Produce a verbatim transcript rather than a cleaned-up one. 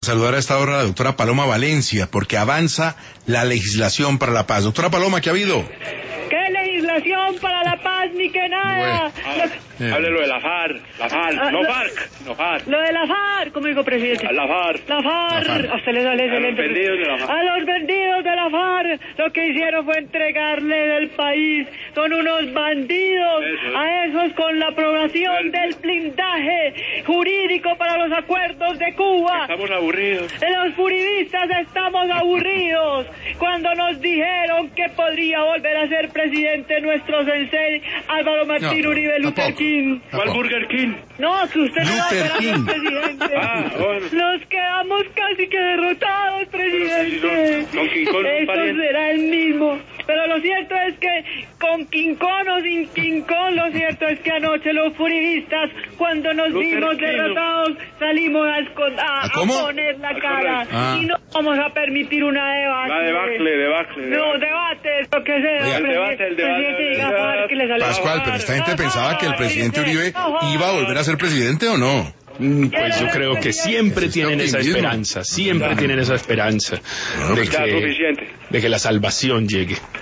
Saludar a esta hora a la doctora Paloma Valencia, porque avanza la legislación para la paz. Doctora Paloma, ¿qué ha habido? ¿Qué legislación para la paz ni que nada? Bueno, ah, hable lo de la FARC, la FARC, ah, no lo, FARC, no FARC. Lo de la FARC, ¿cómo dijo, presidente? La FARC. La FARC. La FARC. A usted le sale A los excelente. vendidos de la FARC. A los vendidos de la FARC, lo que hicieron fue entregarle el país. Son unos bandidos. Eso. A esos con la aprobación El- del blindaje jurídico para los acuerdos de Cuba. Estamos aburridos. Los furibistas estamos aburridos cuando nos dijeron que podría volver a ser presidente nuestro sensei Álvaro Martín No, Uribe Luther tampoco. King. ¿Cuál Tampoco. Burger King? No, que usted no va a Luther volver a ser King. presidente. Ah, bueno. Nos quedamos casi que derrotados, presidente. Pero si no, Don King Kong no es Eso pariente. será el mismo. Pero lo cierto es que con King Kong o sin King Kong, lo cierto es que anoche los furibistas, cuando nos Luther vimos King. derrotados, salimos a, escon- a, ¿A a cómo? poner la A cara. correr. Ah. Y no vamos a permitir una debacle. La debacle, debacle. No, debacle. debate, lo que sea. Oiga. El debate, el debate, Presidente, el diga, debate. Far, que le sale- Pascual, pero esta gente pensaba que el presidente Uribe iba a volver a ser presidente, ¿o no? Mm, Pues yo creo que siempre Este tienen esa optimismo. esperanza, siempre tienen esa esperanza de Ya, que, suficiente. de que la salvación llegue.